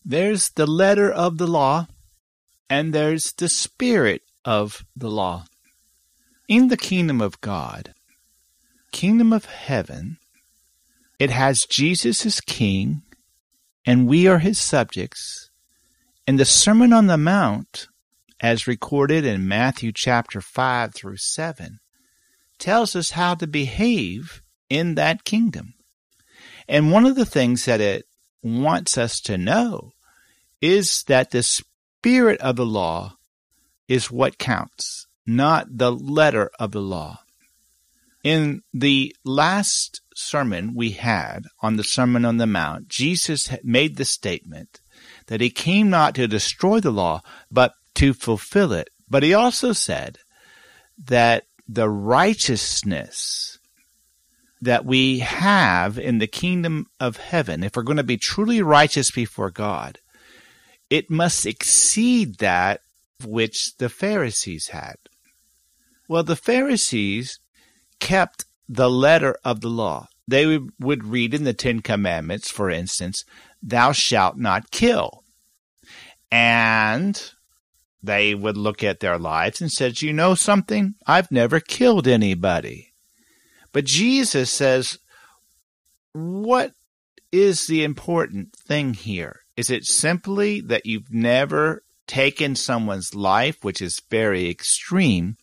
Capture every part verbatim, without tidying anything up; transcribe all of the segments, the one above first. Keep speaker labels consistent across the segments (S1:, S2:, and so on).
S1: There's the letter of the law, and there's the spirit of the law. In the kingdom of God, kingdom of heaven, it has Jesus as king, and we are his subjects. And the Sermon on the Mount, as recorded in Matthew chapter five through seven, tells us how to behave in that kingdom. And one of the things that it wants us to know is that the spirit of the law is what counts, not the letter of the law. In the last sermon we had on the Sermon on the Mount, Jesus made the statement that he came not to destroy the law, but to fulfill it. But he also said that the righteousness that we have in the kingdom of heaven, if we're going to be truly righteous before God, it must exceed that which the Pharisees had. Well, the Pharisees kept the letter of the law. They would read in the Ten Commandments, for instance, thou shalt not kill. And they would look at their lives and said, you know something? I've never killed anybody. But Jesus says, what is the important thing here? Is it simply that you've never taken someone's life, which is very extreme,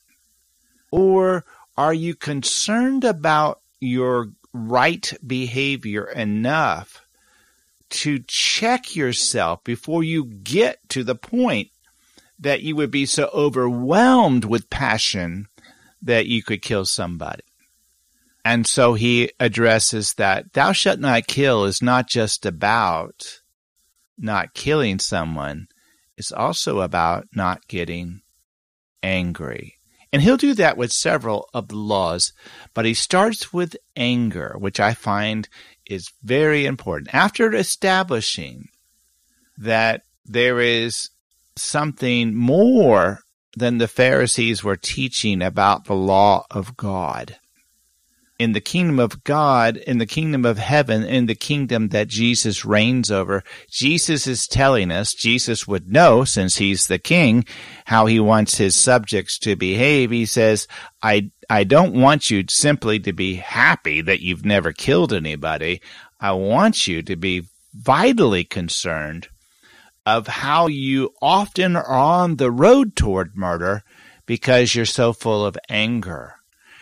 S1: or are you concerned about your right behavior enough to check yourself before you get to the point that you would be so overwhelmed with passion that you could kill somebody? And so he addresses that thou shalt not kill is not just about not killing someone. It's also about not getting angry. And he'll do that with several of the laws, but he starts with anger, which I find is very important. After establishing that there is something more than the Pharisees were teaching about the law of God, in the kingdom of God, in the kingdom of heaven, in the kingdom that Jesus reigns over, Jesus is telling us, Jesus would know, since he's the king, how he wants his subjects to behave. He says, I, I don't want you simply to be happy that you've never killed anybody. I want you to be vitally concerned of how you often are on the road toward murder because you're so full of anger.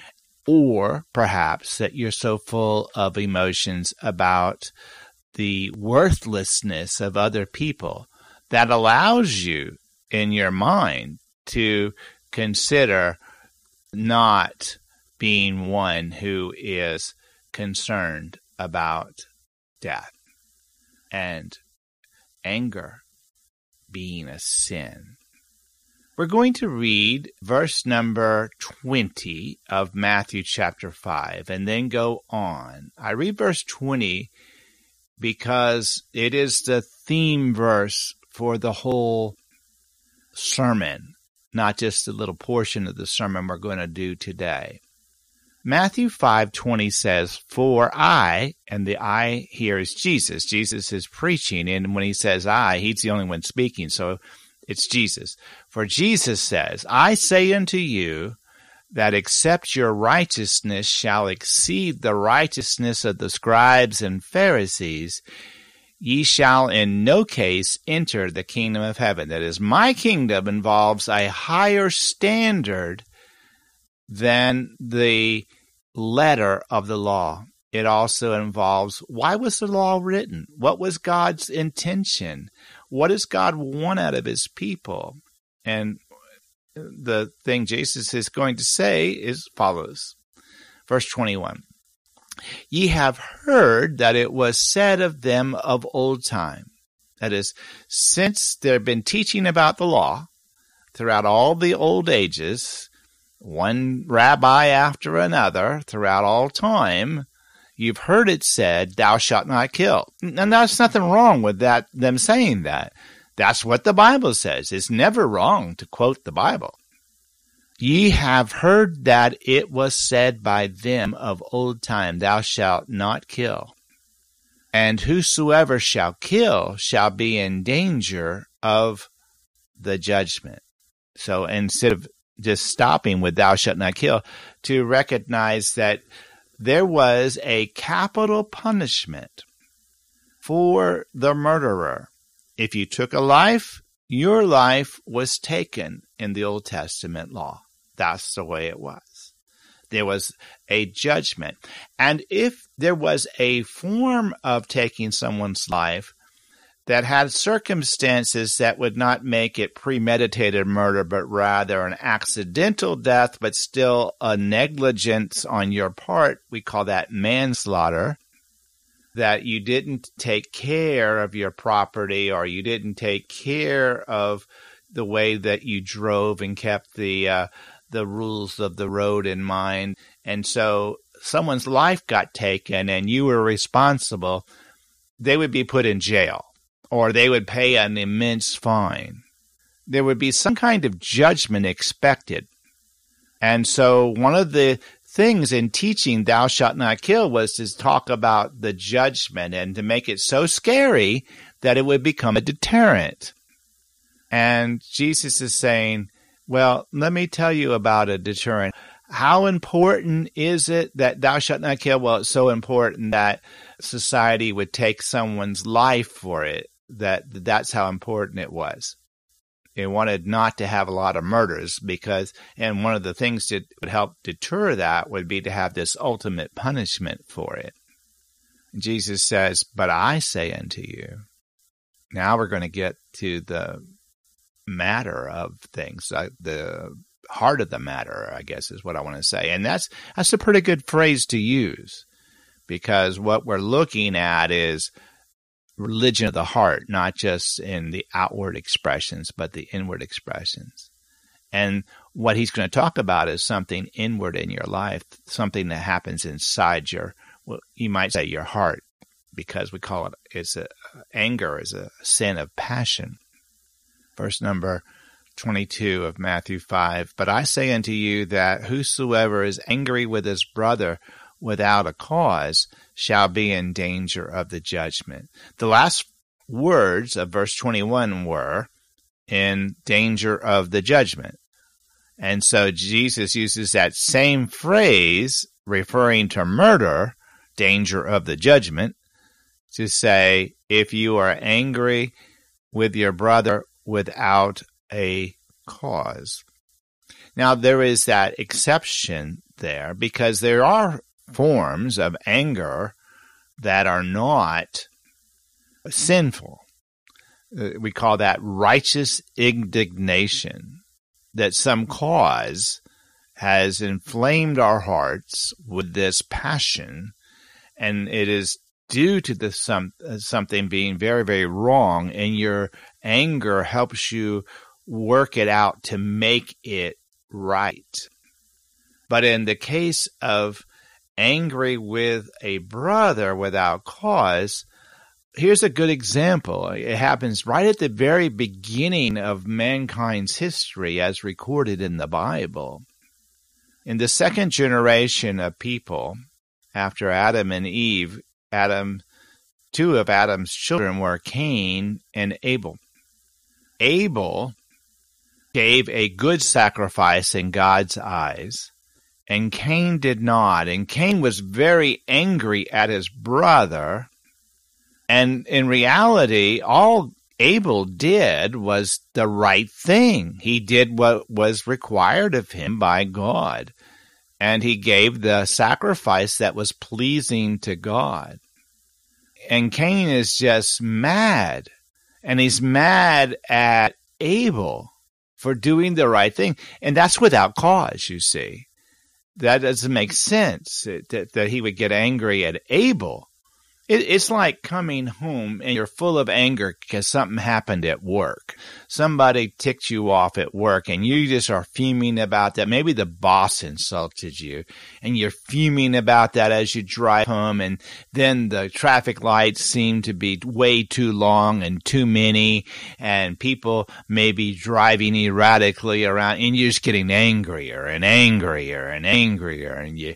S1: Or perhaps that you're so full of emotions about the worthlessness of other people that allows you in your mind to consider not being one who is concerned about death and anger being a sin. We're going to read verse number twenty of Matthew chapter five and then go on. I read verse twenty because it is the theme verse for the whole sermon, not just a little portion of the sermon we're going to do today. Matthew five twenty says, for I, and the I here is Jesus. Jesus is preaching, and when he says I, he's the only one speaking, so it's Jesus. For Jesus says, I say unto you that except your righteousness shall exceed the righteousness of the scribes and Pharisees, ye shall in no case enter the kingdom of heaven. That is, my kingdom involves a higher standard than the letter of the law. It also involves, why was the law written? What was God's intention? What does God want out of his people? And the thing Jesus is going to say is follows. Verse twenty-one. Ye have heard that it was said of them of old time. That is, since there have been teaching about the law throughout all the old ages, one rabbi after another throughout all time, you've heard it said, thou shalt not kill. And there's nothing wrong with that, them saying that. That's what the Bible says. It's never wrong to quote the Bible. Ye have heard that it was said by them of old time, thou shalt not kill. And whosoever shall kill shall be in danger of the judgment. So instead of just stopping with thou shalt not kill, to recognize that there was a capital punishment for the murderer. If you took a life, your life was taken in the Old Testament law. That's the way it was. There was a judgment. And if there was a form of taking someone's life that had circumstances that would not make it premeditated murder, but rather an accidental death, but still a negligence on your part, we call that manslaughter, that you didn't take care of your property or you didn't take care of the way that you drove and kept the uh, the rules of the road in mind. And so someone's life got taken and you were responsible, they would be put in jail or they would pay an immense fine. There would be some kind of judgment expected. And so one of the things in teaching thou shalt not kill was to talk about the judgment and to make it so scary that it would become a deterrent. And Jesus is saying, well, let me tell you about a deterrent. How important is it that thou shalt not kill? Well, it's so important that society would take someone's life for it, that that's how important it was. It wanted not to have a lot of murders because, and one of the things that would help deter that would be to have this ultimate punishment for it. And Jesus says, but I say unto you, now we're going to get to the matter of things, uh, the heart of the matter, I guess is what I want to say. And that's that's a pretty good phrase to use because what we're looking at is religion of the heart, not just in the outward expressions, but the inward expressions. And what he's going to talk about is something inward in your life, something that happens inside your, well, you might say your heart, because we call it, it's a, anger is a sin of passion. Verse number twenty-two of Matthew five, but I say unto you that whosoever is angry with his brother without a cause shall be in danger of the judgment. The last words of verse twenty-one were in danger of the judgment. And so Jesus uses that same phrase referring to murder, danger of the judgment, to say if you are angry with your brother without a cause. Now, there is that exception there because there are forms of anger that are not sinful. We call that righteous indignation, that some cause has inflamed our hearts with this passion, and it is due to the some something being very, very wrong, and your anger helps you work it out to make it right. But in the case of angry with a brother without cause, here's a good example. It happens right at the very beginning of mankind's history as recorded in the Bible. In the second generation of people, after Adam and Eve, Adam, two of Adam's children were Cain and Abel. Abel gave a good sacrifice in God's eyes, and Cain did not. And Cain was very angry at his brother. And in reality, all Abel did was the right thing. He did what was required of him by God. And he gave the sacrifice that was pleasing to God. And Cain is just mad. And he's mad at Abel for doing the right thing. And that's without cause, you see. That doesn't make sense, that, that he would get angry at Abel. It, it's like coming home and you're full of anger because something happened at work. Somebody ticked you off at work and you just are fuming about that. Maybe the boss insulted you and you're fuming about that as you drive home, and then the traffic lights seem to be way too long and too many, and people may be driving erratically around, and you're just getting angrier and angrier and angrier, and you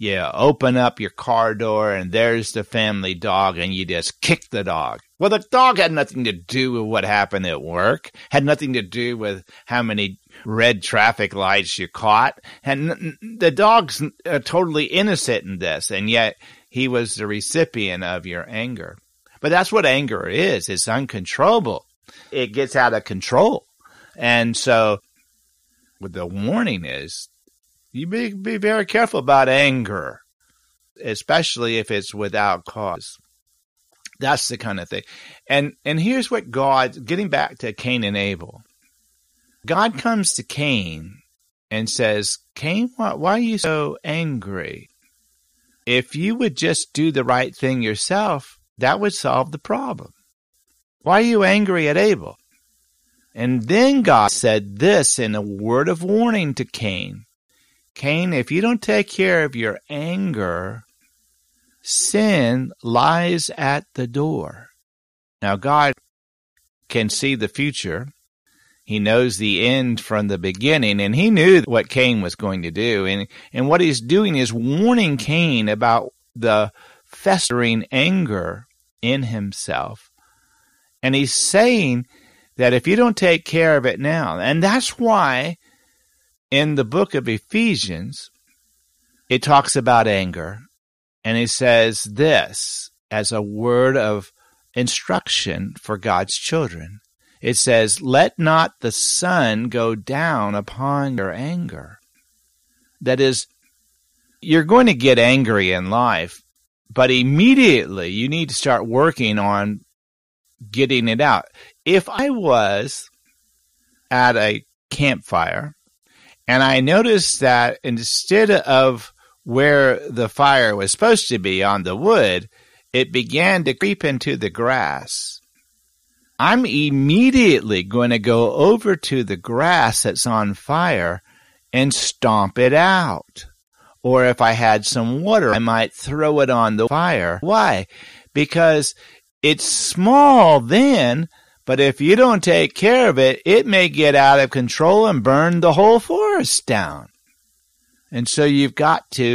S1: you open up your car door and there's the family dog and you just kick the dog. Well, the dog had nothing to do with what happened at work, had nothing to do with how many red traffic lights you caught. And the dog's uh, totally innocent in this, and yet he was the recipient of your anger. But that's what anger is. It's uncontrollable. It gets out of control. And so what the warning is, you be, be very careful about anger, especially if it's without cause. That's the kind of thing. And and here's what God, getting back to Cain and Abel, God comes to Cain and says, Cain, why, why are you so angry? If you would just do the right thing yourself, that would solve the problem. Why are you angry at Abel? And then God said this in a word of warning to Cain. Cain, if you don't take care of your anger, sin lies at the door. Now, God can see the future. He knows the end from the beginning, and he knew what Cain was going to do. And, and what he's doing is warning Cain about the festering anger in himself. And he's saying that if you don't take care of it now, and that's why in the book of Ephesians, it talks about anger. And he says this as a word of instruction for God's children. It says, let not the sun go down upon your anger. That is, you're going to get angry in life, but immediately you need to start working on getting it out. If I was at a campfire and I noticed that instead of where the fire was supposed to be on the wood, it began to creep into the grass, I'm immediately going to go over to the grass that's on fire and stomp it out. Or if I had some water, I might throw it on the fire. Why? Because it's small then, but if you don't take care of it, it may get out of control and burn the whole forest down. And so you've got to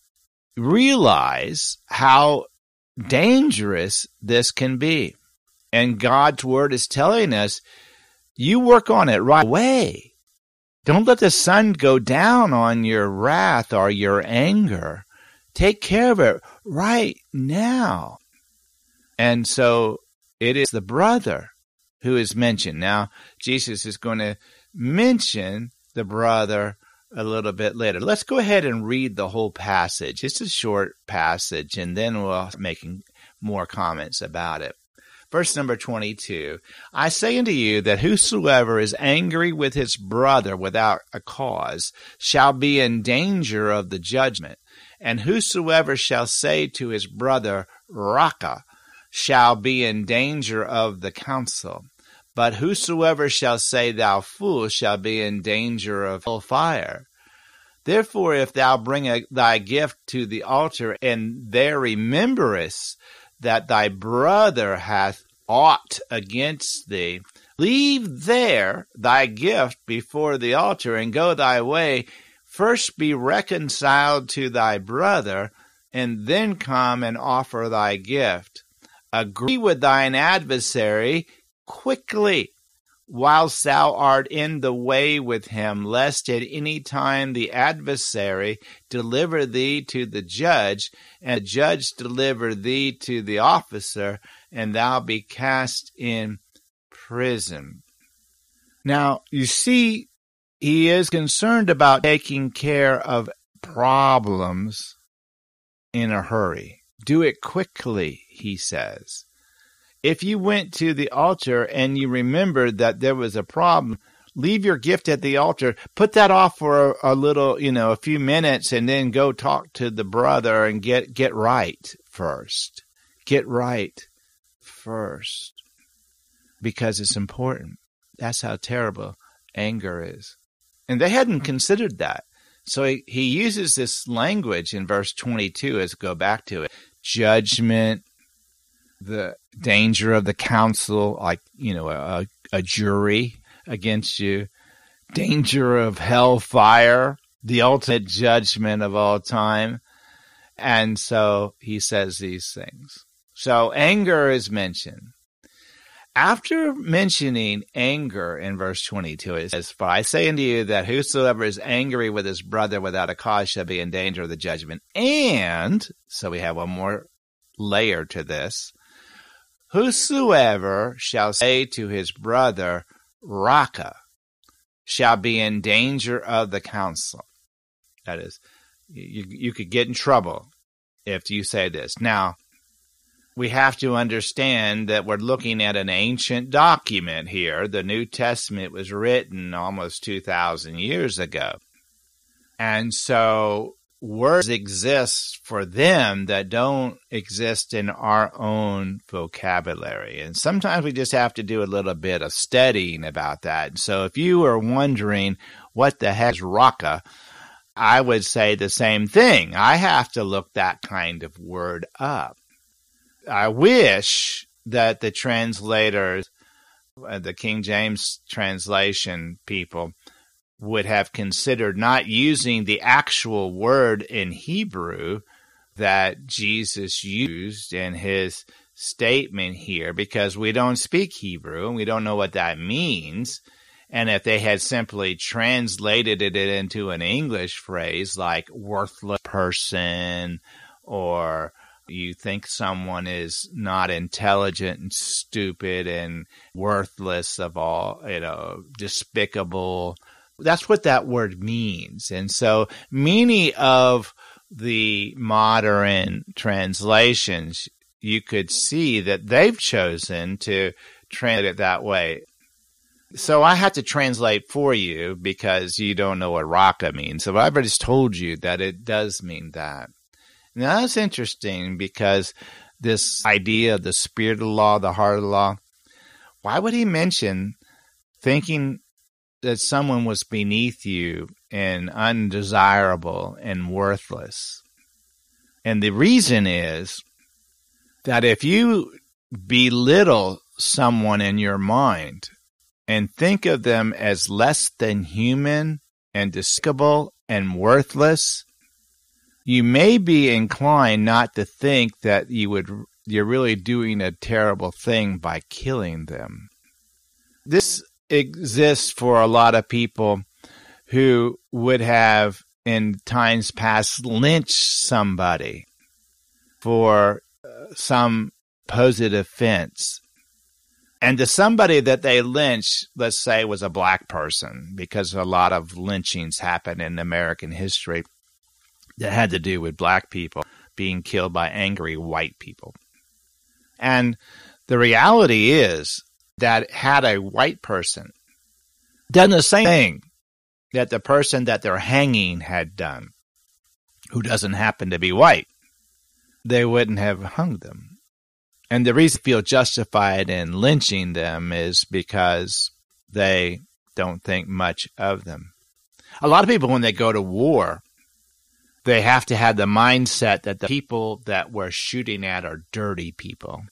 S1: realize how dangerous this can be. And God's word is telling us, you work on it right away. Don't let the sun go down on your wrath or your anger. Take care of it right now. And so it is the brother who is mentioned. Now, Jesus is going to mention the brother a little bit later. Let's go ahead and read the whole passage. It's a short passage, and then we'll be making more comments about it. Verse number twenty-two, I say unto you that whosoever is angry with his brother without a cause shall be in danger of the judgment. And whosoever shall say to his brother, Raka, shall be in danger of the council. But whosoever shall say, Thou fool, shall be in danger of hell fire. Therefore, if thou bring a, thy gift to the altar, and there rememberest that thy brother hath aught against thee, leave there thy gift before the altar, and go thy way. First be reconciled to thy brother, and then come and offer thy gift. Agree with thine adversary quickly, whilst thou art in the way with him, lest at any time the adversary deliver thee to the judge, and the judge deliver thee to the officer, and thou be cast in prison. Now, you see, he is concerned about taking care of problems in a hurry. Do it quickly, he says. If you went to the altar and you remembered that there was a problem, leave your gift at the altar. Put that off for a, a little, you know, a few minutes, and then go talk to the brother and get, get right first. Get right first. Because it's important. That's how terrible anger is. And they hadn't considered that. So he, he uses this language in verse twenty-two, as go back to it. Judgment, the danger of the council, like, you know, a, a jury against you, danger of hellfire, the ultimate judgment of all time, And so he says these things. So anger is mentioned. After mentioning anger in verse twenty-two, it says, "For I say unto you that whosoever is angry with his brother without a cause shall be in danger of the judgment." And, so we have one more layer to this, "Whosoever shall say to his brother, Raca, shall be in danger of the council." That is, you, you could get in trouble if you say this. Now, we have to understand that we're looking at an ancient document here. The New Testament was written almost two thousand years ago. And so words exist for them that don't exist in our own vocabulary. And sometimes we just have to do a little bit of studying about that. So if you are wondering what the heck is Raca, I would say the same thing. I have to look that kind of word up. I wish that the translators, the King James translation people, would have considered not using the actual word in Hebrew that Jesus used in his statement here, because we don't speak Hebrew and we don't know what that means. And if they had simply translated it into an English phrase like worthless person, or you think someone is not intelligent and stupid and worthless of all, you know, despicable, that's what that word means. And so many of the modern translations, you could see that they've chosen to translate it that way. So I had to translate for you because you don't know what Raca means. So I've already told you that it does mean that. Now that's interesting, because this idea of the spirit of the law, the heart of the law, why would he mention thinking that someone was beneath you and undesirable and worthless? And the reason is that if you belittle someone in your mind and think of them as less than human and despicable and worthless, you may be inclined not to think that you would, you're really doing a terrible thing by killing them. This exists for a lot of people who would have in times past lynched somebody for uh, some supposed offense. And to somebody that they lynched, let's say, was a black person, because a lot of lynchings happen in American history that had to do with black people being killed by angry white people. And the reality is that had a white person done the same thing that the person that they're hanging had done, who doesn't happen to be white, they wouldn't have hung them. And the reason they feel justified in lynching them is because they don't think much of them. A lot of people, when they go to war, they have to have the mindset that the people that we're shooting at are dirty people,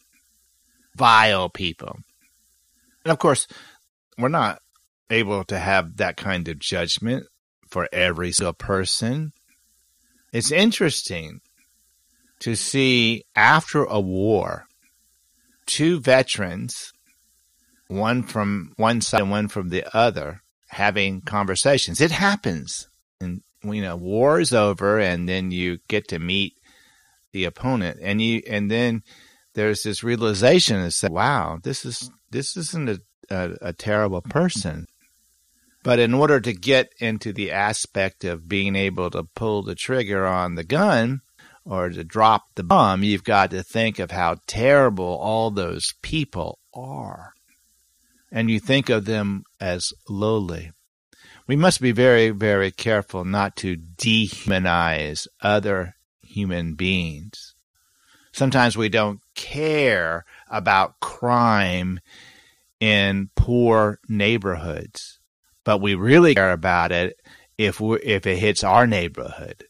S1: vile people. And of course, we're not able to have that kind of judgment for every single person. It's interesting to see after a war, two veterans, one from one side and one from the other, having conversations. It happens. And, you know, war is over, and then you get to meet the opponent. And you, and then there's this realization that says, wow, this is, this isn't a, a, a terrible person. But in order to get into the aspect of being able to pull the trigger on the gun, or to drop the bomb, you've got to think of how terrible all those people are. And you think of them as lowly. We must be very, very careful not to dehumanize other human beings. Sometimes we don't care about crime in poor neighborhoods, but we really care about it if we if it hits our neighborhood.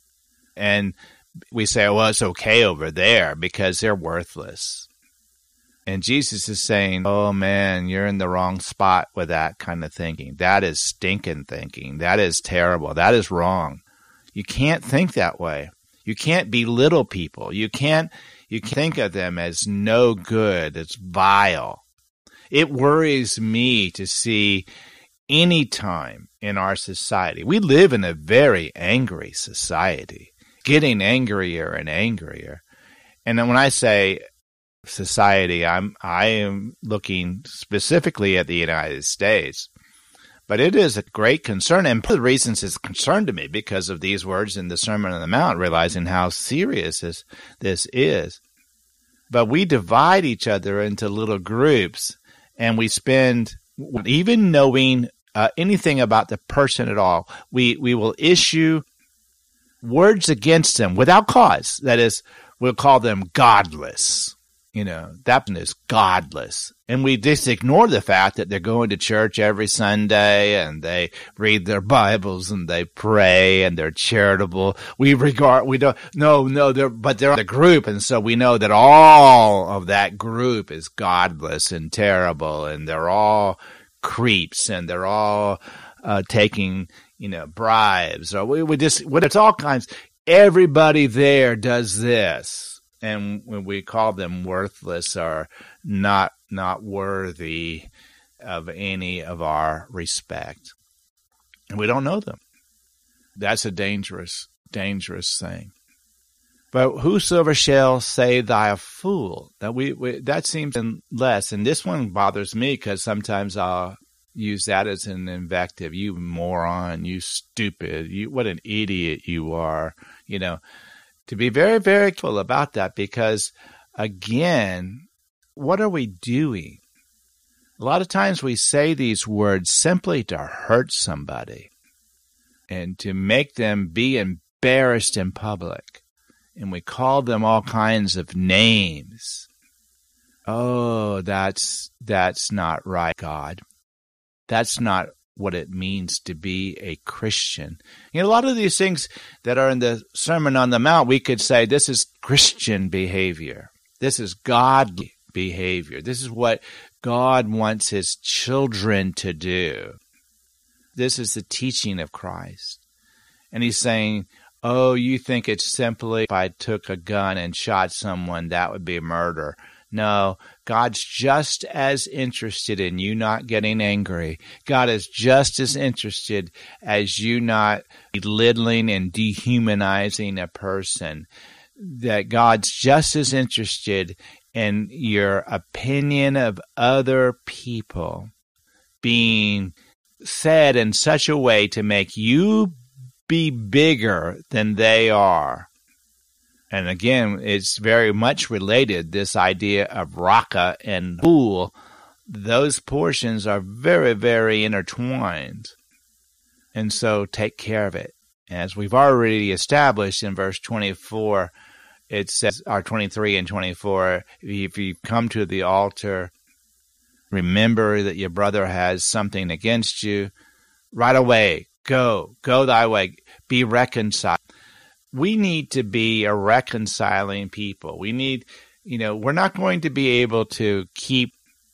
S1: And we say, well, it's okay over there because they're worthless. And Jesus is saying, oh, man, you're in the wrong spot with that kind of thinking. That is stinking thinking. That is terrible. That is wrong. You can't think that way. You can't belittle people. You can't, you can't think of them as no good, as vile. It worries me to see any time in our society. We live in a very angry society, getting angrier and angrier. And then when I say society, I'm I am looking specifically at the United States. But it is a great concern, and one of the reasons it's a concern to me because of these words in the Sermon on the Mount, realizing how serious this, this is. But we divide each other into little groups, and we spend, even knowing uh, anything about the person at all, we, we will issue words against them without cause. That is, we'll call them godless. You know, that is godless. And we just ignore the fact that they're going to church every Sunday and they read their Bibles and they pray and they're charitable. We regard, we don't, no, no, they're, but they're the group. And so we know that all of that group is godless and terrible, and they're all creeps, and they're all uh, taking, you know, bribes, or we, we just, well, it's all kinds. Everybody there does this. And when we call them worthless or not not worthy of any of our respect, and we don't know them. That's a dangerous, dangerous thing. But whosoever shall say thy a fool, that we, we that seems less. And this one bothers me because sometimes I'll use that as an invective. You moron, you stupid, you what an idiot you are, you know. To be very, very careful about that because, again, what are we doing? A lot of times we say these words simply to hurt somebody and to make them be embarrassed in public. And we call them all kinds of names. Oh, that's that's not right, God. That's not what it means to be a Christian. You know, a lot of these things that are in the Sermon on the Mount, we could say this is Christian behavior. This is godly behavior. This is what God wants his children to do. This is the teaching of Christ. And he's saying, oh, you think it's simply if I took a gun and shot someone, that would be murder. No, God's just as interested in you not getting angry. God is just as interested as you not belittling and dehumanizing a person. That God's just as interested in your opinion of other people being said in such a way to make you be bigger than they are. And again, it's very much related, this idea of raka and fool. Those portions are very, very intertwined. And so take care of it. As we've already established in verse twenty-four, it says, or twenty-three and twenty-four, if you come to the altar, remember that your brother has something against you, right away, go, go thy way, be reconciled. We need to be a reconciling people. We need, you know, we're not going to be able to keep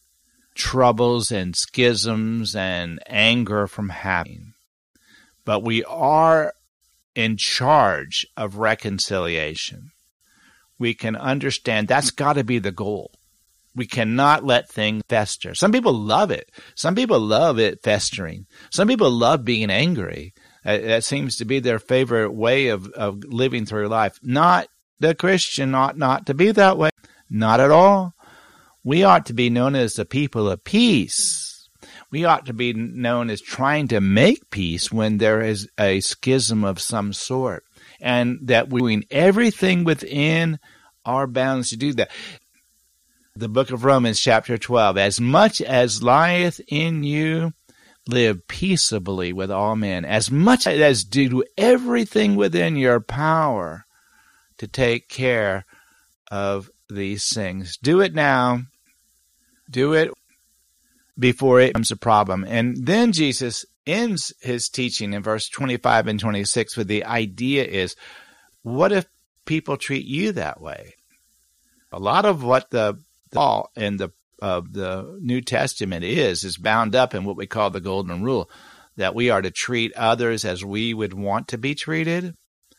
S1: troubles and schisms and anger from happening. But we are in charge of reconciliation. We can understand that's got to be the goal. We cannot let things fester. Some people love it. Some people love it festering. Some people love being angry. That seems to be their favorite way of, of living through life. Not the Christian ought not to be that way. Not at all. We ought to be known as the people of peace. We ought to be known as trying to make peace when there is a schism of some sort. And that we're doing everything within our bounds to do that. The book of Romans, chapter twelve, as much as lieth in you, live peaceably with all men, as much as do everything within your power to take care of these things. Do it now. Do it before it becomes a problem. And then Jesus ends his teaching in verse twenty-five and twenty-six with the idea is, what if people treat you that way? A lot of what the law and the of the New Testament is, is bound up in what we call the golden rule, that we are to treat others as we would want to be treated.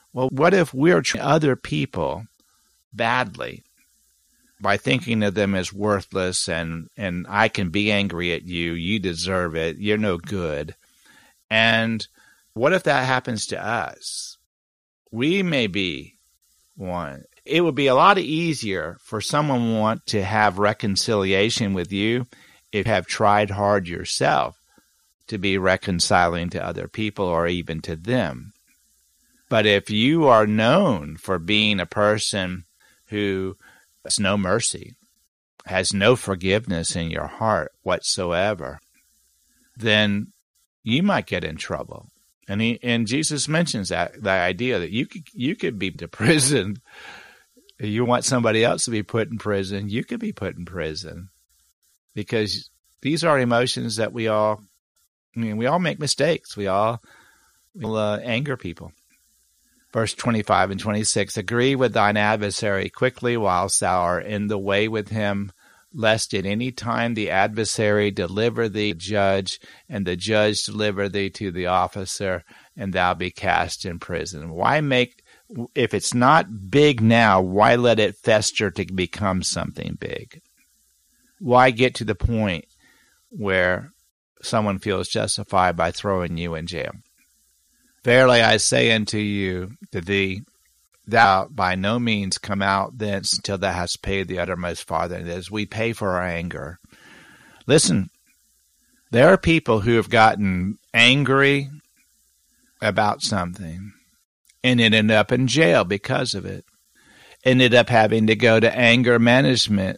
S1: Well, what if we're treating other people badly by thinking of them as worthless and, and I can be angry at you, you deserve it, you're no good. And what if that happens to us? We may be one. It would be a lot easier for someone want to have reconciliation with you if you have tried hard yourself to be reconciling to other people or even to them. But if you are known for being a person who has no mercy, has no forgiveness in your heart whatsoever, then you might get in trouble. And he, and Jesus mentions that the idea that you could you could be to prison. You want somebody else to be put in prison, you could be put in prison. Because these are emotions that we all, I mean, we all make mistakes. We all will uh, anger people. Verse twenty-five and twenty-six, agree with thine adversary quickly whilst thou art in the way with him, lest at any time the adversary deliver thee to the judge, and the judge deliver thee to the officer, and thou be cast in prison. Why make, if it's not big now, why let it fester to become something big? Why get to the point where someone feels justified by throwing you in jail? Verily I say unto you, to thee, thou by no means come out thence until thou hast paid the uttermost farthing. As we pay for our anger. Listen, there are people who have gotten angry about something and ended up in jail because of it. Ended up having to go to anger management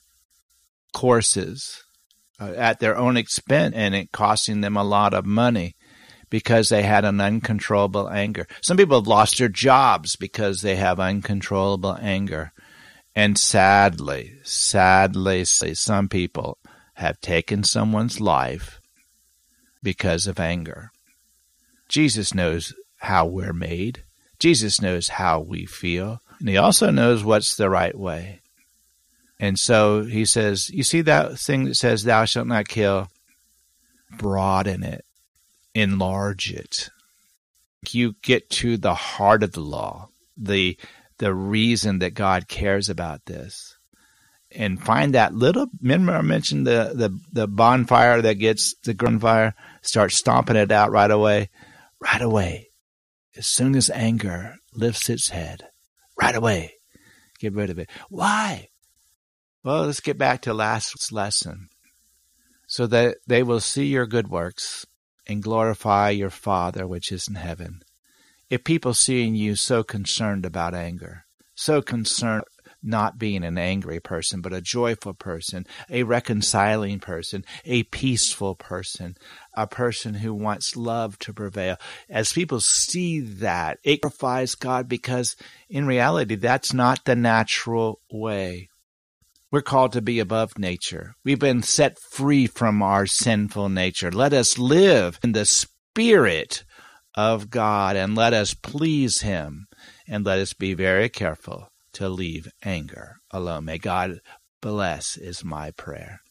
S1: courses uh, at their own expense, and it costing them a lot of money because they had an uncontrollable anger. Some people have lost their jobs because they have uncontrollable anger. And sadly, sadly, some people have taken someone's life because of anger. Jesus knows how we're made. Jesus knows how we feel. And he also knows what's the right way. And so he says, you see that thing that says, thou shalt not kill? Broaden it. Enlarge it. You get to the heart of the law, the the reason that God cares about this, and find that little. Remember, I mentioned the the the bonfire that gets the gunfire. Start stomping it out right away, right away. As soon as anger lifts its head, right away, get rid of it. Why? Well, let's get back to last lesson, so that they will see your good works and glorify your Father which is in heaven. If people seeing you so concerned about anger, so concerned not being an angry person, but a joyful person, a reconciling person, a peaceful person, a person who wants love to prevail, as people see that, it glorifies God, because in reality, that's not the natural way. We're called to be above nature. We've been set free from our sinful nature. Let us live in the Spirit of God, and let us please Him, and let us be very careful to leave anger alone. May God bless is my prayer.